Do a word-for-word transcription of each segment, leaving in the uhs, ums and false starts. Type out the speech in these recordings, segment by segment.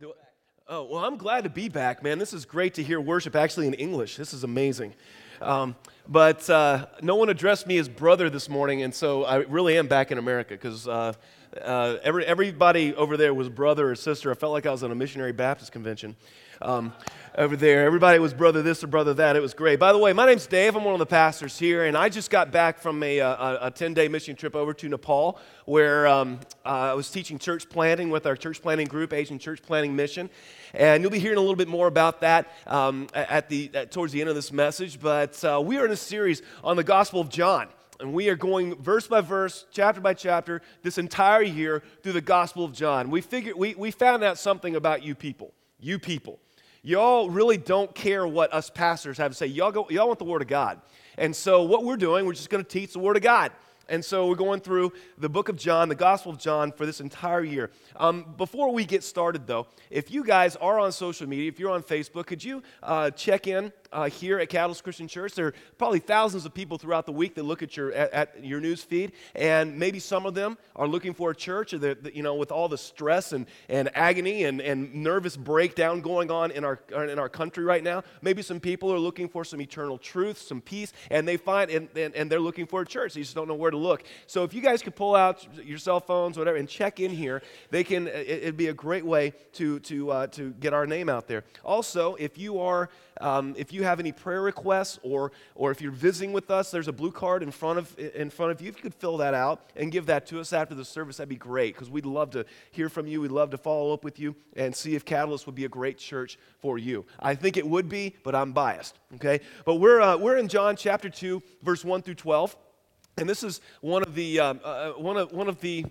Do it. Oh, well, I'm glad to be back, man. This is great to hear worship actually in English. This is amazing. Um, but uh, no one addressed me as brother this morning, and so I really am back in America because uh, uh, every, everybody over there was brother or sister. I felt like I was at a missionary Baptist convention um, over there. Everybody was brother this or brother that. It was great. By the way, my name's Dave. I'm one of the pastors here, and I just got back from a, a, a ten-day mission trip over to Nepal where um, uh, I was teaching church planting with our church planting group, Asian Church Planting Mission. And you'll be hearing a little bit more about that um, at the at, towards the end of this message. But uh, we are in a series on the Gospel of John. And we are going verse by verse, chapter by chapter, this entire year through the Gospel of John. We figured we, we found out something about you people. You people. Y'all really don't care what us pastors have to say. Y'all, go, y'all want the Word of God. And so what we're doing, we're just going to teach the Word of God. And so we're going through the book of John, the Gospel of John, for this entire year. Um, before we get started, though, if you guys are on social media, if you're on Facebook, could you uh, check in uh, here at Catalyst Christian Church? There are probably thousands of people throughout the week that look at your at, at your news feed, and maybe some of them are looking for a church, or they're, you know, with all the stress and, and agony and, and nervous breakdown going on in our in our country right now. Maybe some people are looking for some eternal truth, some peace, and they find and, and, and they're looking for a church. They just don't know where to look. So if you guys could pull out your cell phones, whatever, and check in here, they can. It, it'd be a great way to to uh, to get our name out there. Also, if you are um, if you have any prayer requests, or or if you're visiting with us, there's a blue card in front of in front of you. If you could fill that out and give that to us after the service, that'd be great, because we'd love to hear from you. We'd love to follow up with you and see if Catalyst would be a great church for you. I think it would be, but I'm biased. Okay, but we're uh, we're in John chapter two, verse one through twelve. And this is one of the um, uh, one of one of the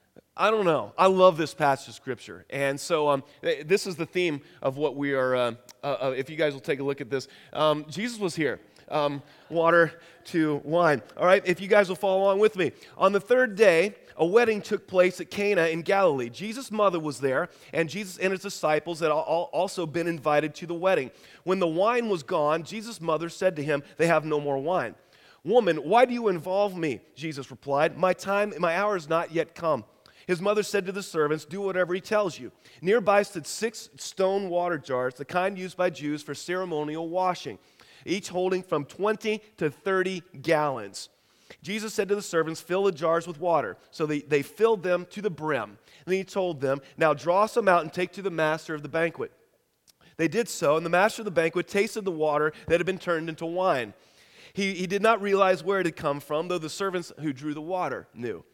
I don't know. I love this passage of Scripture, and so um, this is the theme of what we are. Uh, uh, if you guys will take a look at this, um, Jesus was here. Um, water to wine. All right. If you guys will follow along with me, on the third day, a wedding took place at Cana in Galilee. Jesus' mother was there, and Jesus and his disciples had all also been invited to the wedding. When the wine was gone, Jesus' mother said to him, "They have no more wine." "Woman, why do you involve me?" Jesus replied. "My time, my hour has not yet come." His mother said to the servants, "Do whatever he tells you." Nearby stood six stone water jars, the kind used by Jews for ceremonial washing, each holding from twenty to thirty gallons. Jesus said to the servants, "Fill the jars with water." So they, they filled them to the brim. And then he told them, "Now draw some out and take to the master of the banquet." They did so, and the master of the banquet tasted the water that had been turned into wine. He, he did not realize where it had come from, though the servants who drew the water knew.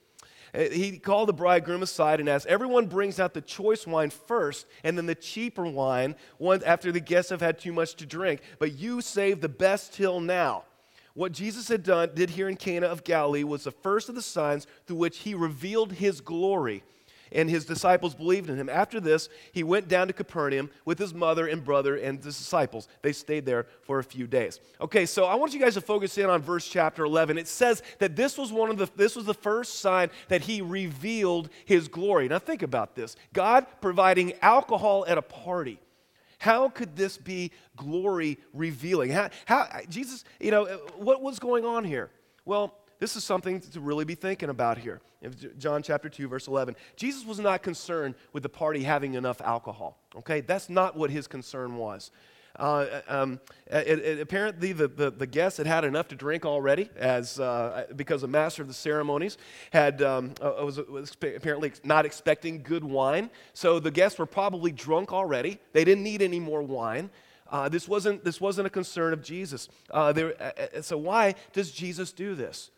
He called the bridegroom aside and asked, "Everyone brings out the choice wine first, and then the cheaper wine once after the guests have had too much to drink. But you save the best till now." What Jesus had done, did here in Cana of Galilee was the first of the signs through which he revealed his glory, and his disciples believed in him. After this, he went down to Capernaum with his mother and brother and the disciples. They stayed there for a few days. Okay, so I want you guys to focus in on verse chapter eleven. It says that this was one of the this was the first sign that he revealed his glory. Now think about this. God providing alcohol at a party. How could this be glory revealing? How, how Jesus, you know, what was going on here? Well, this is something to really be thinking about here. In John chapter two, verse eleven. Jesus was not concerned with the party having enough alcohol. Okay, that's not what his concern was. Uh, um, it, it, apparently, the, the, the guests had had enough to drink already, as uh, because the master of the ceremonies had um, uh, was, was apparently not expecting good wine. So the guests were probably drunk already. They didn't need any more wine. Uh, this wasn't this wasn't a concern of Jesus. Uh, there, uh, so why does Jesus do this?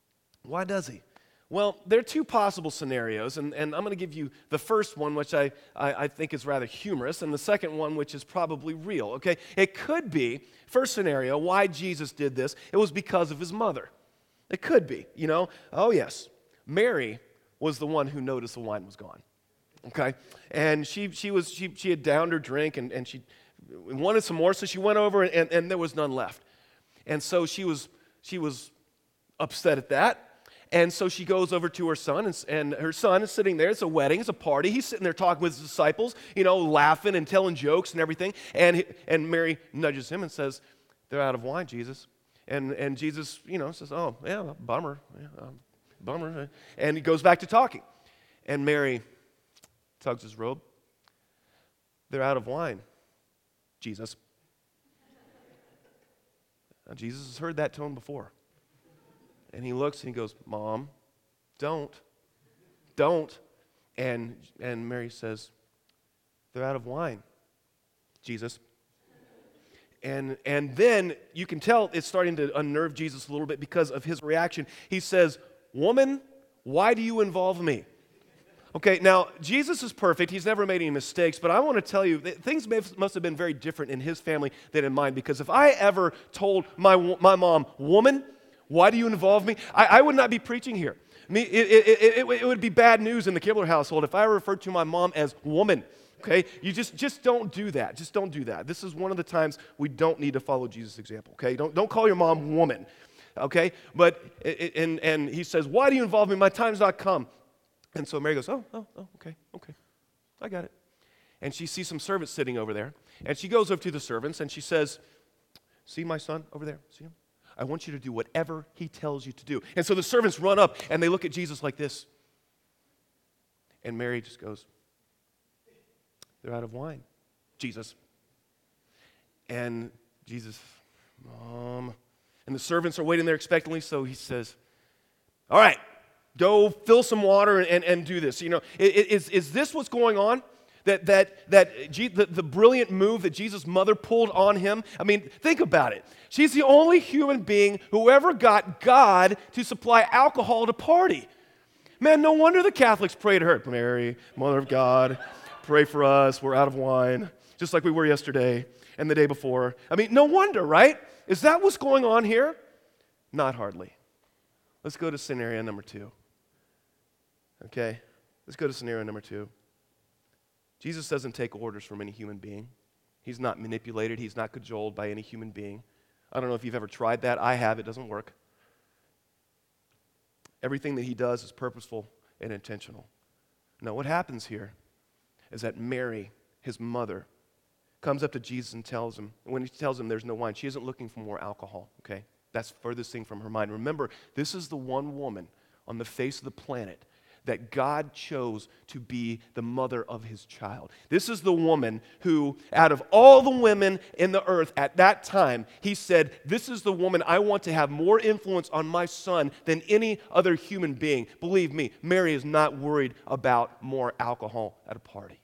Why does he? Well, there are two possible scenarios, and, and I'm going to give you the first one, which I, I, I think is rather humorous, and the second one, which is probably real, okay? It could be, first scenario, why Jesus did this, it was because of his mother. It could be, you know. Oh, yes, Mary was the one who noticed the wine was gone, okay? And she she was she she had downed her drink, and, and she wanted some more, so she went over, and, and, and there was none left. And so she was she was upset at that. And so she goes over to her son, and, and her son is sitting there. It's a wedding, it's a party. He's sitting there talking with his disciples, you know, laughing and telling jokes and everything. And and Mary nudges him and says, "They're out of wine, Jesus." And and Jesus, you know, says, "Oh, yeah, bummer, yeah, um, bummer." And he goes back to talking. And Mary tugs his robe. They're out of wine, Jesus. Now, Jesus has heard that tone before. And he looks and he goes, Mom, don't. Don't. And, and Mary says, they're out of wine, Jesus. And, and then you can tell it's starting to unnerve Jesus a little bit because of his reaction. He says, woman, why do you involve me? Okay, now, Jesus is perfect. He's never made any mistakes, but I want to tell you that things may have, must have been very different in his family than in mine, because if I ever told my, my mom, woman, why do you involve me? I, I would not be preaching here. I mean, it, it, it, it, it would be bad news in the Kibler household if I referred to my mom as woman. Okay, you just, just don't do that. Just don't do that. This is one of the times we don't need to follow Jesus' example, okay? Don't, don't call your mom woman, okay? But, and, and he says, why do you involve me? My time's not come. And so Mary goes, oh, oh, oh, okay, okay, I got it. And she sees some servants sitting over there, and she goes over to the servants, and she says, see my son over there? See him? I want you to do whatever he tells you to do. And so the servants run up, and they look at Jesus like this. And Mary just goes, they're out of wine, Jesus. And Jesus, Mom. And the servants are waiting there expectantly, so he says, all right, go fill some water and, and, and do this. You know, is, is this what's going on? That, that, that G, the, the brilliant move that Jesus' mother pulled on him? I mean, think about it. She's the only human being who ever got God to supply alcohol at a party. Man, no wonder the Catholics pray to her. Mary, Mother of God, pray for us. We're out of wine, just like we were yesterday and the day before. I mean, no wonder, right? Is that what's going on here? Not hardly. Let's go to scenario number two. Okay? Let's go to scenario number two. Jesus doesn't take orders from any human being. He's not manipulated. He's not cajoled by any human being. I don't know if you've ever tried that. I have. It doesn't work. Everything that he does is purposeful and intentional. Now, what happens here is that Mary, his mother, comes up to Jesus and tells him, when he tells him there's no wine, she isn't looking for more alcohol, okay? That's the furthest thing from her mind. Remember, this is the one woman on the face of the planet that God chose to be the mother of his child. This is the woman who, out of all the women in the earth at that time, he said, this is the woman I want to have more influence on my son than any other human being. Believe me, Mary is not worried about more alcohol at a party.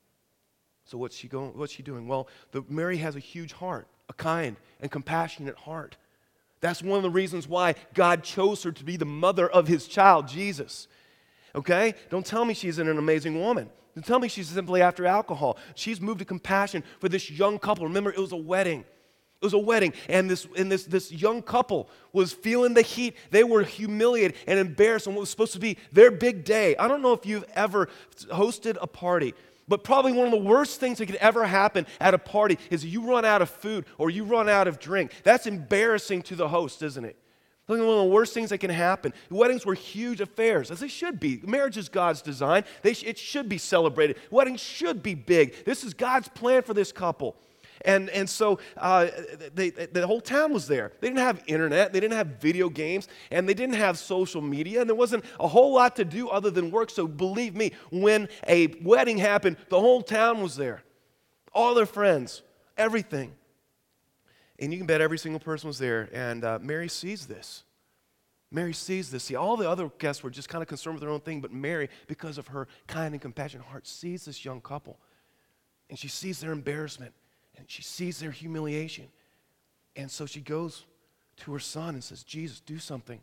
So what's she going, what's she doing? Well, the, Mary has a huge heart, a kind and compassionate heart. That's one of the reasons why God chose her to be the mother of his child, Jesus. Okay? Don't tell me she's an amazing woman. Don't tell me she's simply after alcohol. She's moved to compassion for this young couple. Remember, it was a wedding. It was a wedding, and this and this, this young couple was feeling the heat. They were humiliated and embarrassed on what was supposed to be their big day. I don't know if you've ever hosted a party, but probably one of the worst things that could ever happen at a party is you run out of food or you run out of drink. That's embarrassing to the host, isn't it? One of the worst things that can happen. Weddings were huge affairs, as they should be. Marriage is God's design. They sh- it should be celebrated. Weddings should be big. This is God's plan for this couple. And, and so uh, they, the whole town was there. They didn't have internet. They didn't have video games. And they didn't have social media. And there wasn't a whole lot to do other than work. So believe me, when a wedding happened, the whole town was there. All their friends, everything. And you can bet every single person was there. And uh, Mary sees this. Mary sees this. See, all the other guests were just kind of concerned with their own thing, but Mary, because of her kind and compassionate heart, sees this young couple. And she sees their embarrassment. And she sees their humiliation. And so she goes to her son and says, Jesus, do something.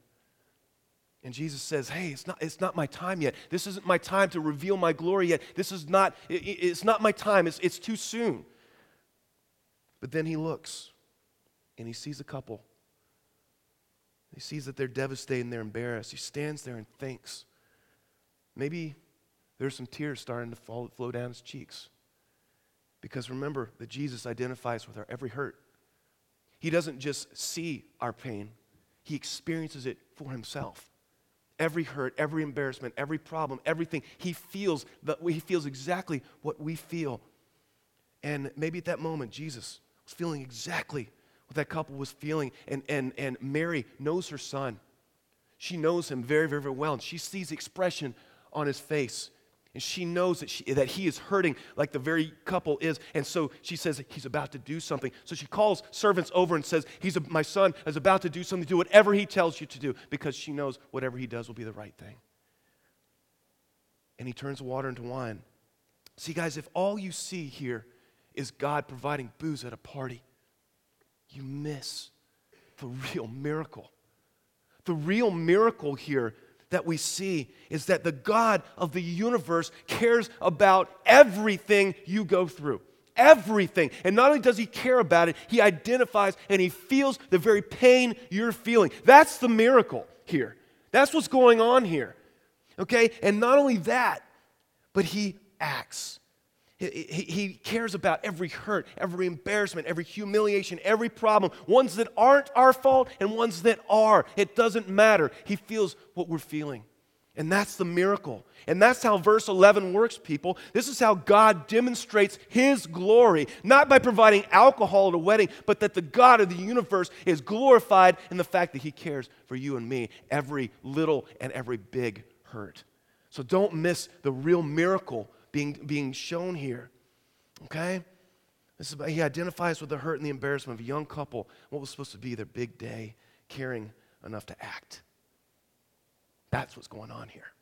And Jesus says, hey, it's not, it's not my time yet. This isn't my time to reveal my glory yet. This is not, it, it's not my time. It's, it's too soon. But then he looks. And he sees a couple. He sees that they're devastated and they're embarrassed. He stands there and thinks. Maybe there's some tears starting to fall, flow down his cheeks. Because remember that Jesus identifies with our every hurt. He doesn't just see our pain. He experiences it for himself. Every hurt, every embarrassment, every problem, everything. He feels that he feels exactly what we feel. And maybe at that moment, Jesus was feeling exactly what that couple was feeling, and, and, and Mary knows her son. She knows him very, very, very well, and she sees the expression on his face, And she knows that, she, that he is hurting like the very couple is. And so she says, he's about to do something. So she calls servants over and says, he's a, my son is about to do something. Do whatever he tells you to do, because she knows whatever he does will be the right thing. And he turns the water into wine. See, guys, if all you see here is God providing booze at a party, you miss the real miracle. The real miracle here that we see is that the God of the universe cares about everything you go through. Everything. And not only does he care about it, he identifies and he feels the very pain you're feeling. That's the miracle here. That's what's going on here. Okay? And not only that, but he acts. He, he, he cares about every hurt, every embarrassment, every humiliation, every problem, ones that aren't our fault and ones that are. It doesn't matter. He feels what we're feeling. And that's the miracle. And that's how verse eleven works, people. This is how God demonstrates his glory, not by providing alcohol at a wedding, but that the God of the universe is glorified in the fact that he cares for you and me, every little and every big hurt. So don't miss the real miracle being, being shown here, okay? This is about, he identifies with the hurt and the embarrassment of a young couple, what was supposed to be their big day, caring enough to act. That's what's going on here.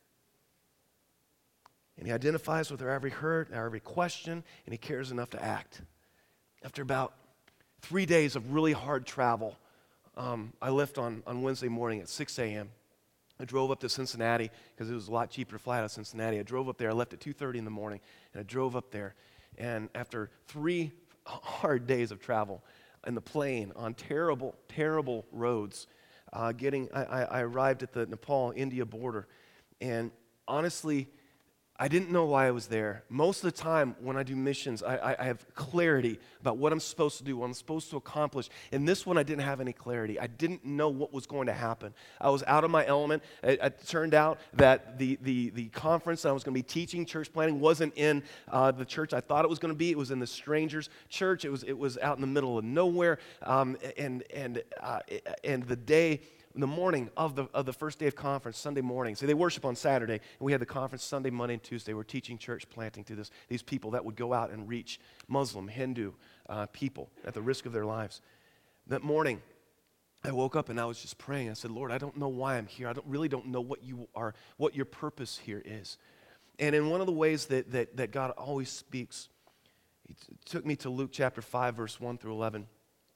And he identifies with their every hurt, their every question, and he cares enough to act. After about three days of really hard travel, um, I left on, on Wednesday morning at six a.m., I drove up to Cincinnati because it was a lot cheaper to fly out of Cincinnati. I drove up there. I left at two thirty in the morning, and I drove up there. And after three hard days of travel in the plane on terrible, terrible roads, uh, getting, I, I arrived at the Nepal-India border. And honestly, I didn't know why I was there. Most of the time when I do missions, I, I, I have clarity about what I'm supposed to do, what I'm supposed to accomplish. In this one, I didn't have any clarity. I didn't know what was going to happen. I was out of my element. It, it turned out that the, the, the conference that I was going to be teaching, church planting, wasn't in uh, the church I thought it was going to be. It was in the strangers' church. It was, it was out in the middle of nowhere. Um, and, and, uh, and the day... In the morning of the of the first day of conference, Sunday morning. So they worship on Saturday, and we had the conference Sunday, Monday, and Tuesday. We're teaching church planting to this, these people that would go out and reach Muslim, Hindu uh, people at the risk of their lives. That morning, I woke up and I was just praying. I said, Lord, I don't know why I'm here. I don't really don't know what you are, what your purpose here is. And in one of the ways that that, that God always speaks, he t- took me to Luke chapter five, verse one through eleven,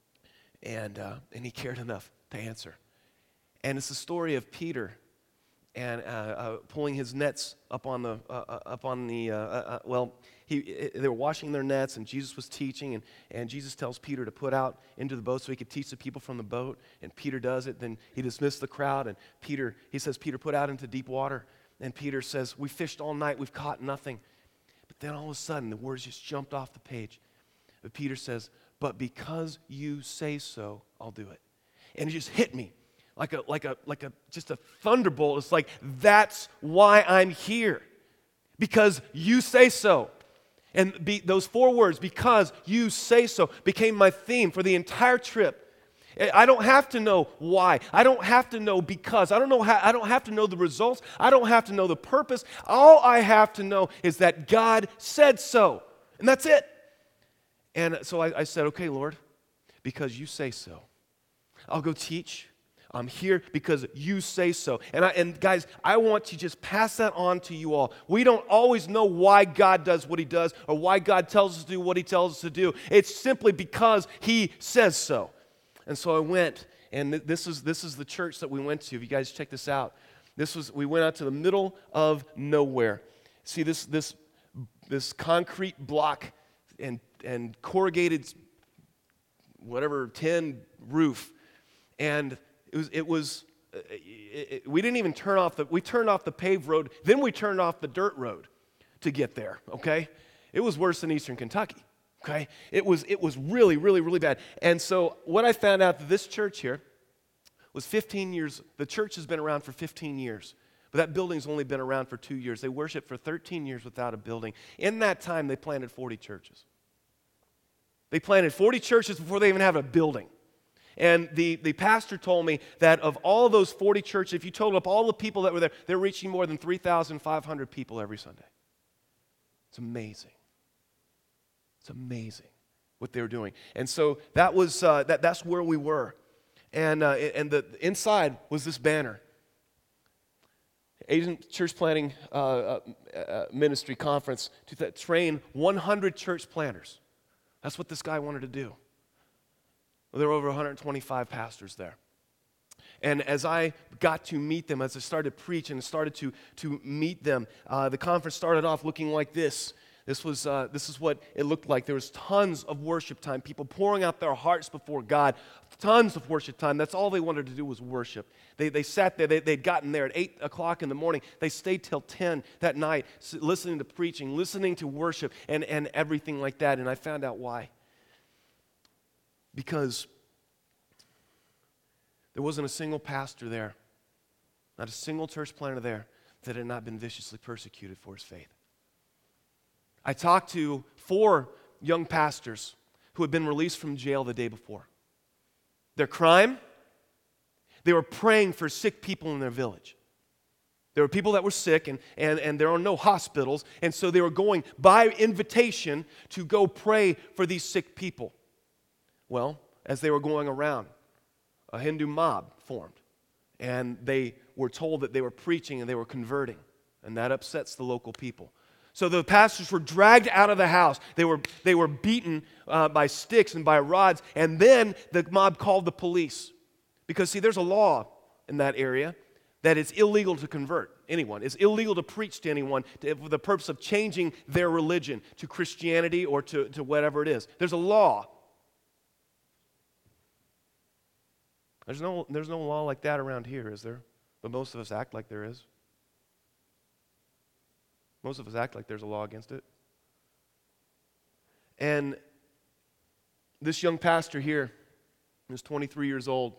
and uh, and he cared enough to answer. And it's the story of Peter and uh, uh, pulling his nets up on the, uh, uh, up on the uh, uh, well, he, they were washing their nets, and Jesus was teaching, and, and Jesus tells Peter to put out into the boat so he could teach the people from the boat, and Peter does it. Then he dismissed the crowd, and Peter, he says, Peter, put out into deep water. And Peter says, we fished all night, we've caught nothing. But then all of a sudden, the words just jumped off the page. But Peter says, but because you say so, I'll do it. And it just hit me. Like a, like a, like a, just a thunderbolt. It's like, that's why I'm here. Because you say so. And be, those four words, because you say so, became my theme for the entire trip. I don't have to know why. I don't have to know because. I don't know how, I don't have to know the results. I don't have to know the purpose. All I have to know is that God said so. And that's it. And so I, I said, okay, Lord, because you say so, I'll go teach. I'm here because you say so. And, I, and guys, I want to just pass that on to you all. We don't always know why God does what he does or why God tells us to do what he tells us to do. It's simply because he says so. And so I went, and th- this is this is the church that we went to. If you guys check this out. This was we went out to the middle of nowhere. See this this this concrete block and and corrugated whatever tin roof. And It was, it was it, it, we didn't even turn off the, we turned off the paved road, then we turned off the dirt road to get there, okay? It was worse than Eastern Kentucky, okay? It was, it was really, really, really bad. And so what I found out that this church here was fifteen years, the church has been around for fifteen years, but that building's only been around for two years. They worshiped for thirteen years without a building. In that time, they planted forty churches. They planted forty churches before they even have a building. And the, the pastor told me that of all those forty churches, if you total up all the people that were there, they're reaching more than three thousand five hundred people every Sunday. It's amazing. It's amazing what they were doing. And so that was uh, that. That's where we were, and uh, and the inside was this banner. Asian Church Planting uh, uh, uh, Ministry Conference to th- train one hundred church planters. That's what this guy wanted to do. Well, there were over one hundred twenty-five pastors there. And as I got to meet them, as I started to preach and started to, to meet them, uh, the conference started off looking like this. This was uh, this is what it looked like. There was tons of worship time, people pouring out their hearts before God. Tons of worship time. That's all they wanted to do was worship. They they sat there. They, they'd gotten there at eight o'clock in the morning. They stayed till ten that night, listening to preaching, listening to worship, and, and everything like that. And I found out why. Because there wasn't a single pastor there, not a single church planter there, that had not been viciously persecuted for his faith. I talked to four young pastors who had been released from jail the day before. Their crime? They were praying for sick people in their village. There were people that were sick, and, and, and there are no hospitals, and so they were going by invitation to go pray for these sick people. Well, as they were going around, a Hindu mob formed, and they were told that they were preaching and they were converting, and that upsets the local people. So the pastors were dragged out of the house. They were, they were beaten uh, by sticks and by rods, and then the mob called the police. Because, see, there's a law in that area that it's illegal to convert anyone. It's illegal to preach to anyone to, for the purpose of changing their religion to Christianity or to, to whatever it is. There's a law. There's no, there's no law like that around here, is there? But most of us act like there is. Most of us act like there's a law against it. And this young pastor here is twenty-three years old.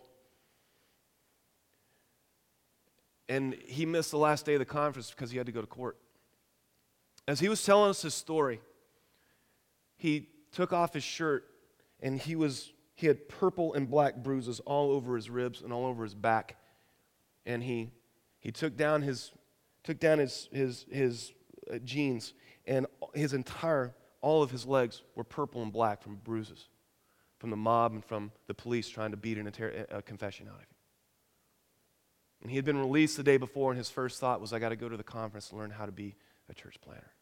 And he missed the last day of the conference because he had to go to court. As he was telling us his story, he took off his shirt and he was he had purple and black bruises all over his ribs and all over his back. And he he took down his took down his his his uh, jeans, and his entire all of his legs were purple and black from bruises from the mob and from the police trying to beat an, a confession out of him. And he had been released the day before, and his first thought was, I got to go to the conference and learn how to be a church planter.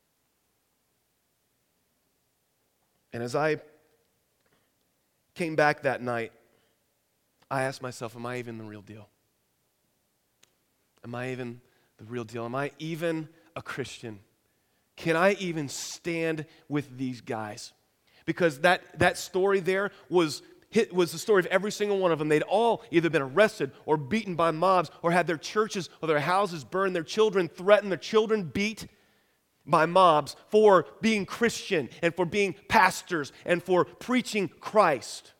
And as I came back that night, I asked myself, am I even the real deal? Am I even the real deal? Am I even a Christian? Can I even stand with these guys? Because that, that story there was, hit, was the story of every single one of them. They'd all either been arrested or beaten by mobs or had their churches or their houses burned, their children threatened, their children beat by mobs for being Christian and for being pastors and for preaching Christ.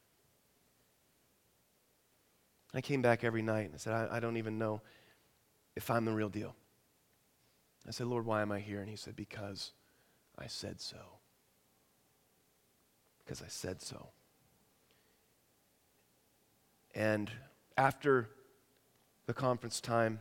I came back every night and I said, I, I don't even know if I'm the real deal. I said, Lord, why am I here? And he said, because I said so. Because I said so. And after the conference time,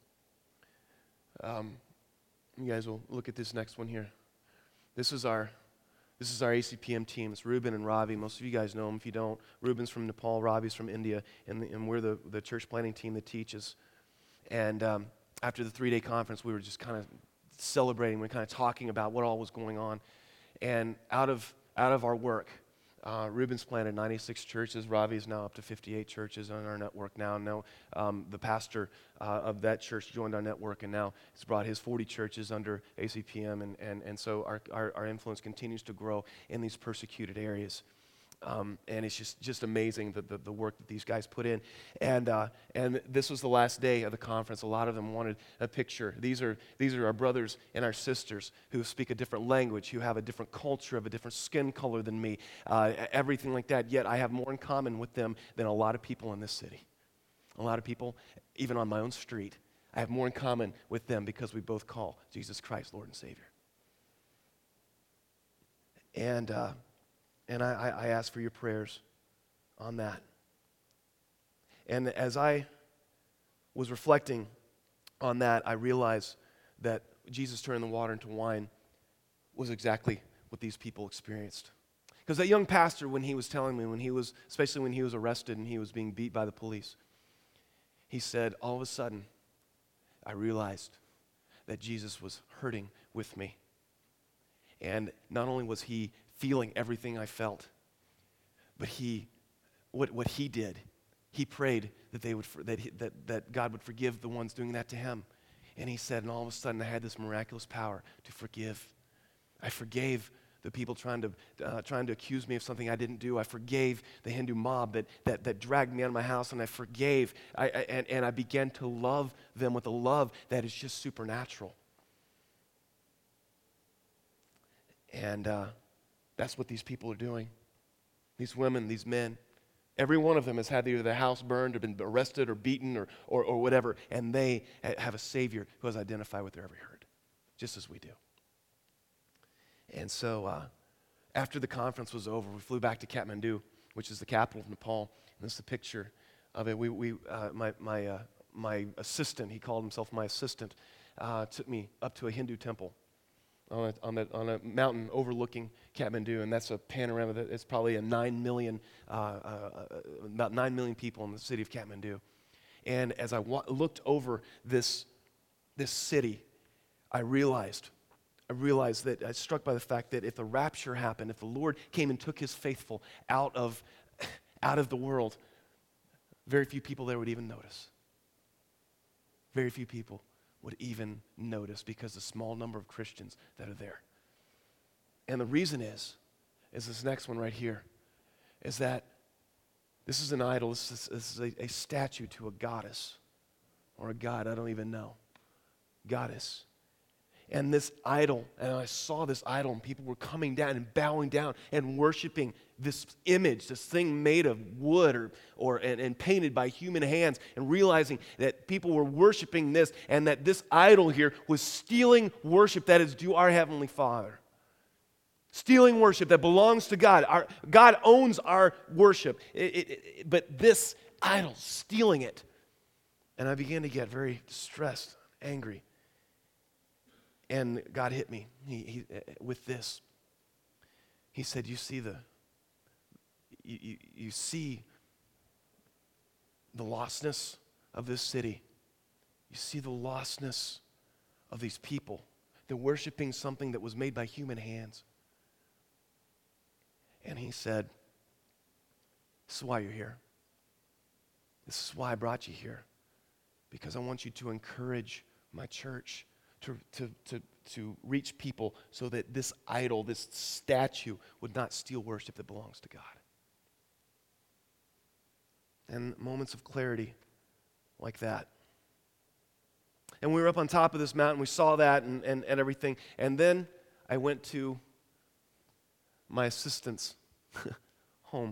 um, you guys will look at this next one here. This is our this is our A C P M team. It's Ruben and Ravi. Most of you guys know them. If you don't, Ruben's from Nepal, Ravi's from India, and, the, and we're the, the church planting team that teaches. And um, after the three-day conference, we were just kind of celebrating. We were kind of talking about what all was going on. And out of out of our work, uh, Ruben's planted ninety-six churches. Ravi is now up to fifty-eight churches on our network now. Now um, the pastor uh, of that church joined our network and now has brought his forty churches under A C P M. And, and, and so our, our, our influence continues to grow in these persecuted areas. Um, and it's just, just amazing the, the, the work that these guys put in. And uh, and this was the last day of the conference. A lot of them wanted a picture. These are these are our brothers and our sisters who speak a different language, who have a different culture, of a different skin color than me, uh, everything like that. Yet I have more in common with them than a lot of people in this city. A lot of people, even on my own street, I have more in common with them because we both call Jesus Christ Lord and Savior. And uh, And I, I ask for your prayers on that. And as I was reflecting on that, I realized that Jesus turned the water into wine was exactly what these people experienced. Because that young pastor, when he was telling me, when he was, especially when he was arrested and he was being beat by the police, he said, all of a sudden, I realized that Jesus was hurting with me. And not only was he feeling everything I felt, but he, what, what he did, he prayed that they would that, he, that that God would forgive the ones doing that to him. And he said, and all of a sudden I had this miraculous power to forgive. I forgave the people trying to uh, trying to accuse me of something I didn't do. I forgave the Hindu mob that that, that dragged me out of my house, and I forgave. I, I, and, and I began to love them with a love that is just supernatural. And uh, that's what these people are doing. These women, these men, every one of them has had either their house burned or been arrested or beaten or, or, or whatever, and they have a Savior who has identified with their every hurt, just as we do. And so uh, after the conference was over, we flew back to Kathmandu, which is the capital of Nepal, and this is a picture of it. We, we, uh, my, my, uh, my assistant, he called himself my assistant, uh, took me up to a Hindu temple on a, on, a, on a mountain overlooking Kathmandu, and that's a panorama that it's probably a nine million, uh, uh, about nine million people in the city of Kathmandu. And as I wa- looked over this, this city, I realized, I realized that I was struck by the fact that if the rapture happened, if the Lord came and took his faithful out of, out of the world, very few people there would even notice. Very few people would even notice because the small number of Christians that are there. And the reason is, is this next one right here, is that this is an idol, this is, this is a, a statue to a goddess, or a god, I don't even know, goddess. And this idol, and I saw this idol, and people were coming down and bowing down and worshiping this image, this thing made of wood or, or and, and painted by human hands, and realizing that people were worshiping this, and that this idol here was stealing worship that is due our Heavenly Father. Stealing worship that belongs to God. Our, God owns our worship, it, it, it, but this idol, stealing it. And I began to get very distressed, angry. And God hit me he, he, with this. He said, you see the, you, you, you see the lostness of this city. You see the lostness of these people. They're worshiping something that was made by human hands. And he said, this is why you're here. This is why I brought you here. Because I want you to encourage my church To, to, to, to reach people so that this idol, this statue, would not steal worship that belongs to God. And moments of clarity like that. And we were up on top of this mountain, we saw that and, and, and everything. And then I went to my assistant's home.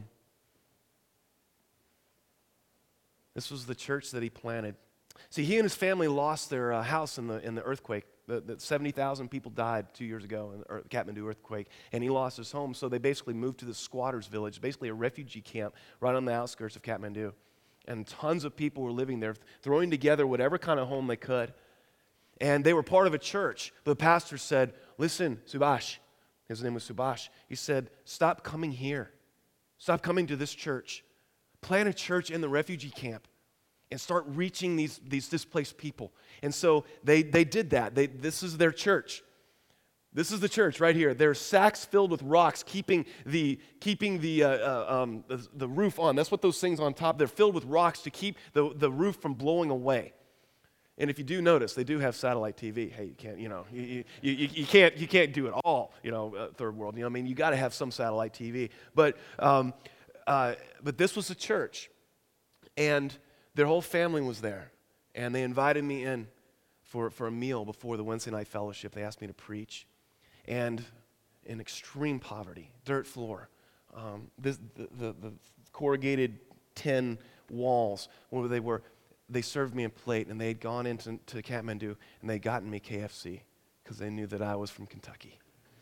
This was the church that he planted. See, he and his family lost their uh, house in the in the earthquake. The, the seventy thousand people died two years ago in the earth, Kathmandu earthquake, and he lost his home. So they basically moved to the squatters village, basically a refugee camp right on the outskirts of Kathmandu. And tons of people were living there, throwing together whatever kind of home they could. And they were part of a church. The pastor said, listen, Subhash, his name was Subhash, he said, stop coming here. Stop coming to this church. Plant a church in the refugee camp and start reaching these, these displaced people. And so they, they did that. They, this is their church. This is the church right here. There's sacks filled with rocks keeping the keeping the, uh, uh, um, the the roof on. That's what those things on top. They're filled with rocks to keep the, the roof from blowing away. And if you do notice, they do have satellite T V. Hey, you can't, you know, you, you, you, you can't you can't do it all. You know, uh, third world. You know, I mean, you got to have some satellite T V. But um, uh, but this was a church, and their whole family was there, and they invited me in for for a meal before the Wednesday night fellowship. They asked me to preach. And in extreme poverty, dirt floor, um, this, the, the, the corrugated tin walls where they were, they served me a plate, and they had gone into to Kathmandu, and they'd gotten me K F C because they knew that I was from Kentucky.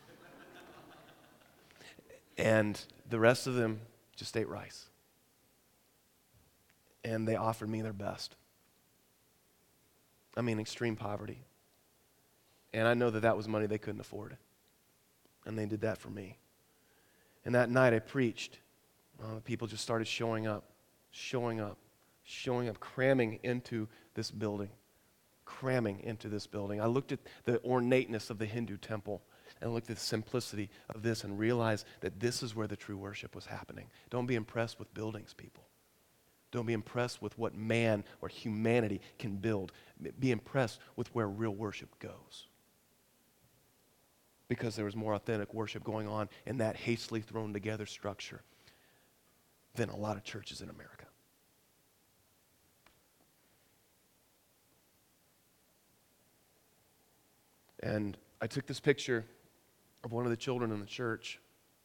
And the rest of them just ate rice. And they offered me their best. I mean, extreme poverty. And I know that that was money they couldn't afford. And they did that for me. And that night I preached. Uh, people just started showing up, showing up, showing up, cramming into this building, cramming into this building. I looked at the ornateness of the Hindu temple and looked at the simplicity of this and realized that this is where the true worship was happening. Don't be impressed with buildings, people. Don't be impressed with what man or humanity can build. Be impressed with where real worship goes. Because there was more authentic worship going on in that hastily thrown together structure than a lot of churches in America. And I took this picture of one of the children in the church.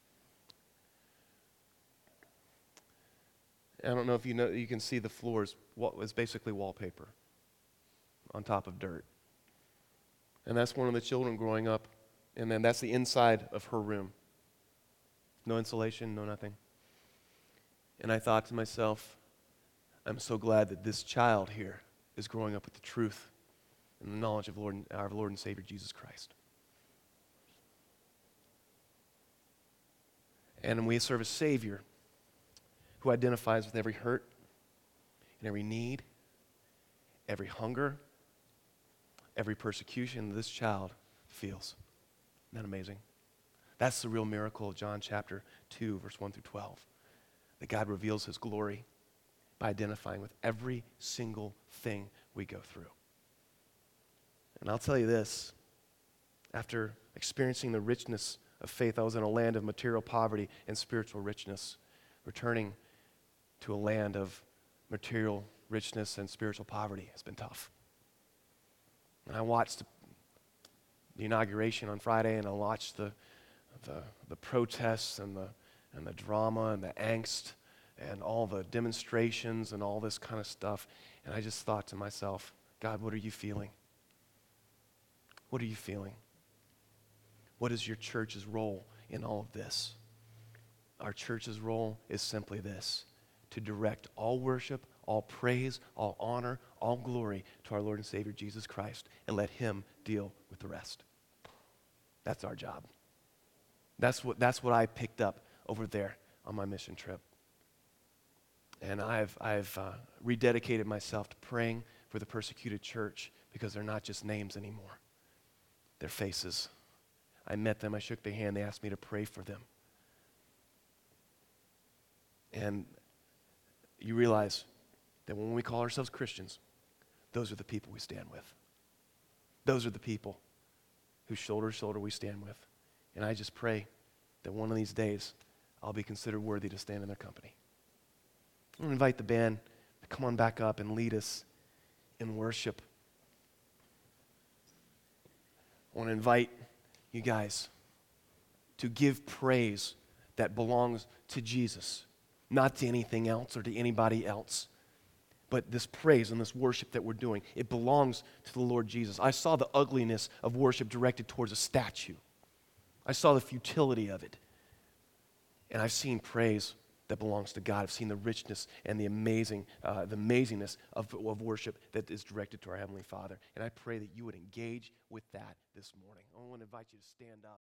I don't know if you know, you can see the floors. What was basically wallpaper on top of dirt. And that's one of the children growing up. And then that's the inside of her room. No insulation, no nothing. And I thought to myself, I'm so glad that this child here is growing up with the truth and the knowledge of Lord, our Lord and Savior Jesus Christ. And we serve a Savior who identifies with every hurt and every need, every hunger, every persecution that this child feels. Isn't that amazing? That's the real miracle of John chapter two, verse one through twelve. That God reveals his glory by identifying with every single thing we go through. And I'll tell you this, after experiencing the richness of faith, I was in a land of material poverty and spiritual richness, returning to a land of material richness and spiritual poverty has been tough. And I watched the inauguration on Friday, and I watched the, the, the protests and the, and the drama and the angst and all the demonstrations and all this kind of stuff. And I just thought to myself, God, what are you feeling? What are you feeling? What is your church's role in all of this? Our church's role is simply this: to direct all worship, all praise, all honor, all glory to our Lord and Savior Jesus Christ, and let him deal with the rest. That's our job. That's what, that's what I picked up over there on my mission trip. And I've, I've uh, rededicated myself to praying for the persecuted church, because they're not just names anymore. They're faces. I met them, I shook their hand, they asked me to pray for them. And you realize that when we call ourselves Christians, those are the people we stand with. Those are the people whose shoulder to shoulder we stand with. And I just pray that one of these days I'll be considered worthy to stand in their company. I'm going to invite the band to come on back up and lead us in worship. I want to invite you guys to give praise that belongs to Jesus, not to anything else or to anybody else. But this praise and this worship that we're doing, it belongs to the Lord Jesus. I saw the ugliness of worship directed towards a statue. I saw the futility of it. And I've seen praise that belongs to God. I've seen the richness and the amazing, uh, the amazingness of, of worship that is directed to our Heavenly Father. And I pray that you would engage with that this morning. I want to invite you to stand up.